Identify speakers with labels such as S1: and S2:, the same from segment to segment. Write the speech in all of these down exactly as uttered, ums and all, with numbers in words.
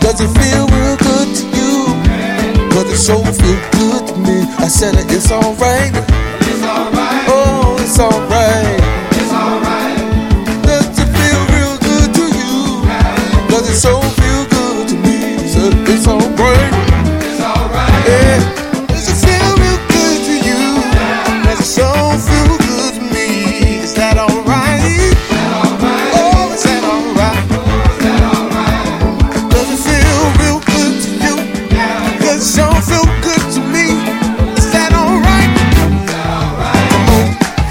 S1: Does it feel real good to you? Does it so feel good to me? I said it, it's alright.
S2: It's alright.
S1: Oh, it's alright.
S2: It's alright.
S1: Does it feel real good to you? Does it so feel good to me? I said it's alright.
S2: It's alright.
S1: Yeah. Does it feel real good to you? Does it so feel good to me? Is that alright?
S2: Is that alright?
S1: Oh, is that alright?
S2: Is that alright?
S1: Does it feel real good to you? Does it so feel good to me? Is that alright?
S2: Is that alright?
S1: Come on.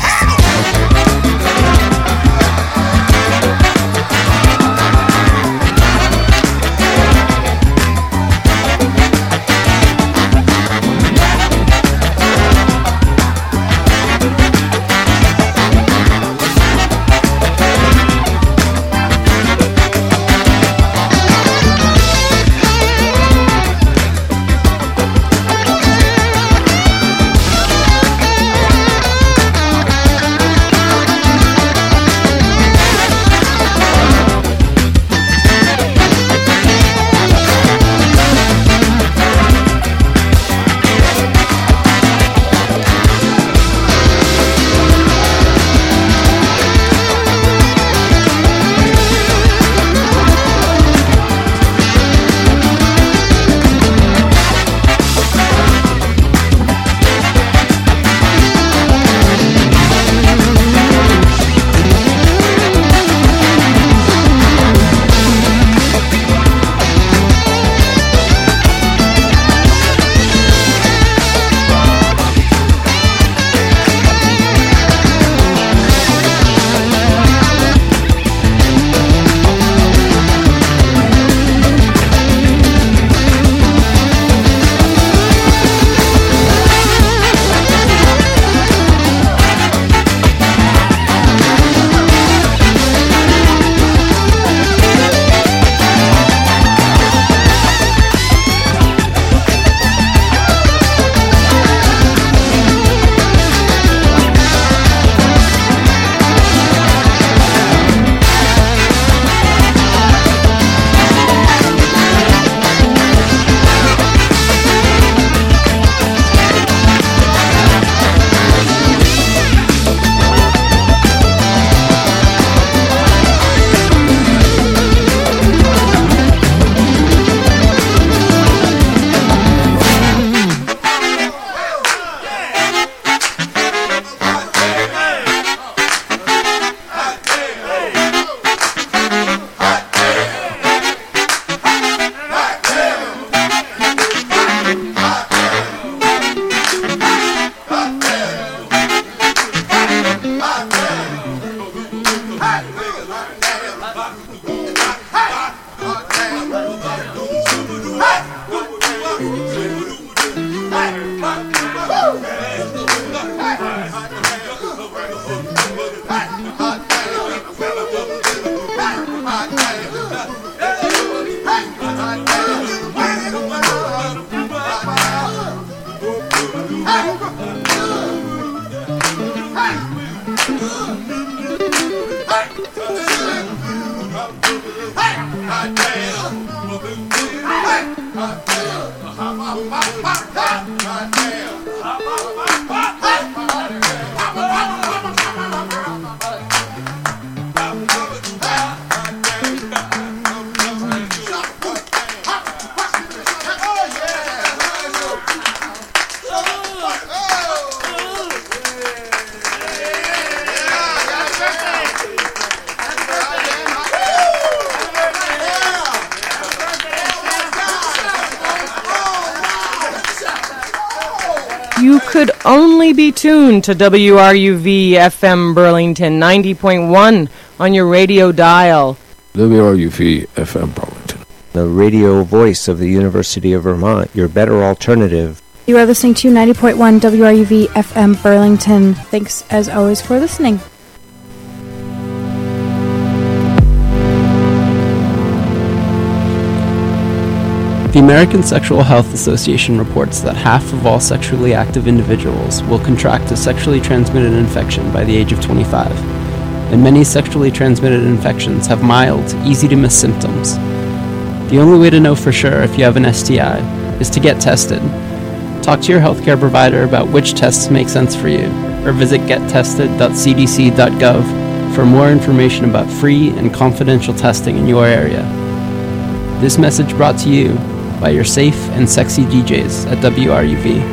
S3: You could only be tuned to W R U V F M Burlington ninety point one on your radio dial.
S4: W R U V F M Burlington,
S5: the radio voice of the University of Vermont, your better alternative.
S6: You are listening to ninety point one W R U V F M Burlington. Thanks as always for listening.
S7: The American Sexual Health Association reports that half of all sexually active individuals will contract a sexually transmitted infection by the age of twenty-five, and many sexually transmitted infections have mild, easy-to-miss symptoms. The The only way to know for sure if you have an S T I is to get tested. Talk to your healthcare provider about which tests make sense for you, or visit get tested dot c d c dot gov for more information about free and confidential testing in your area. This message brought to you by your safe and sexy D Js at W R U V.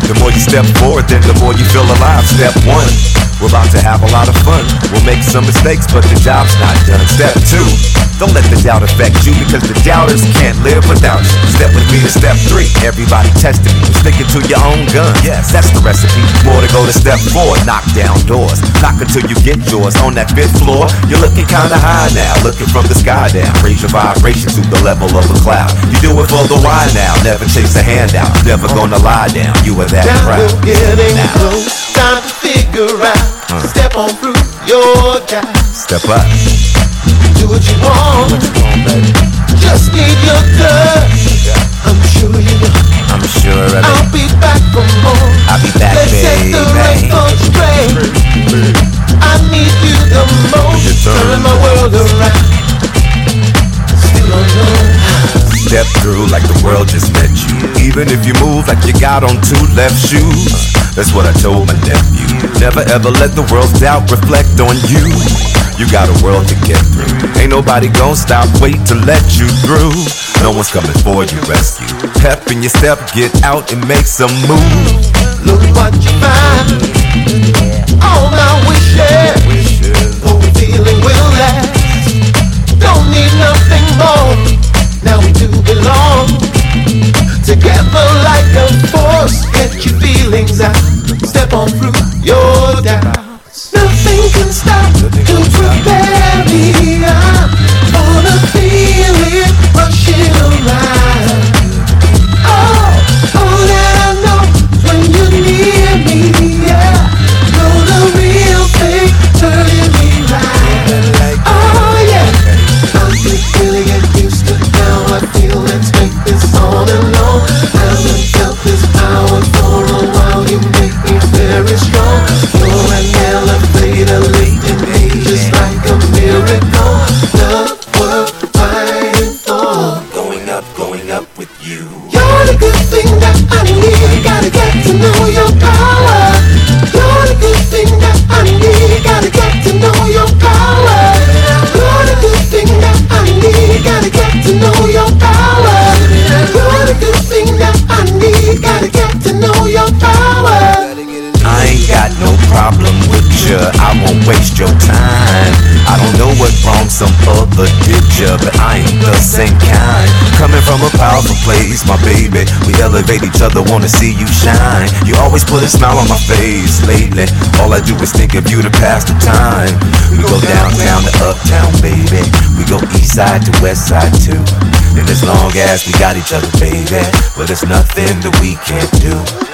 S8: The more you step forward, then the more you feel alive. Step one, we're about to have a lot of fun. We'll make some mistakes, but the job's not done. Step two, don't let the doubt affect you, because the doubters can't live without you. Step with me to step three, everybody testing you. Sticking to your own gun, yes, that's the recipe. More to go to step four, knock down doors. Knock until you get yours. On that fifth floor, you're looking kinda high now. Looking from the sky down, raise your vibration to the level of a cloud. You do it for the why now, never chase a handout. Never gonna lie down, you are that
S1: Now
S8: proud.
S1: we're getting
S8: Now.
S1: close, time to figure out.
S8: Uh.
S1: Step on through your doubt.
S8: Step up.
S1: Do what you want.
S8: What you want, baby?
S1: Just need your touch. I'm sure you know.
S8: I'm sure of
S1: I'll
S8: it.
S1: be back for more.
S8: I'll be back,
S1: Let's set the
S8: baby.
S1: record straight. I need you the most.
S8: Your turn.
S1: Turn my world around. Still don't know.
S8: Step through like the world just met you. Even if you move like you got on two left shoes. That's what I told my nephew. Never ever let the world's doubt reflect on you. You got a world to get through. Ain't nobody gon' stop, wait to let you through. No one's coming for you, rescue. Pep in your step, get out and make some moves.
S1: Look what you find. All my wishes. What we feeling will last. Don't need nothing more. Now we do belong. Together like a force. Get your feelings out. Step on through your doubts. Nothing can stop to prepare me. I'm gonna feel it rushing around. Oh, all that I know is when you're near me, yeah. Know the real thing turning me right. Oh yeah, I'm just really get used to how I feel. Let's make this all alone. Haven't felt this power for a while. You make me very strong. You're an elevator leading me just like a miracle. Love worth fighting for. Going up, going up with you. You're the good thing that I need. Gotta get to know your power. You're the good thing that I need. Gotta get to know your power. You're the good thing that I need. Gotta get to know your power. You're the good thing that I need. Gotta get to know your power.
S8: I ain't got no problem with ya, I won't waste your time. I don't know what wrong some other did ya, but I ain't the same kind. Coming from a powerful place, my baby, we elevate each other, wanna see you shine. You always put a smile on my face lately. All I do is think of you to pass the time. We go downtown to uptown, baby. We go east side to west side too. And as long as we got each other, baby, well, there's nothing that we can't do.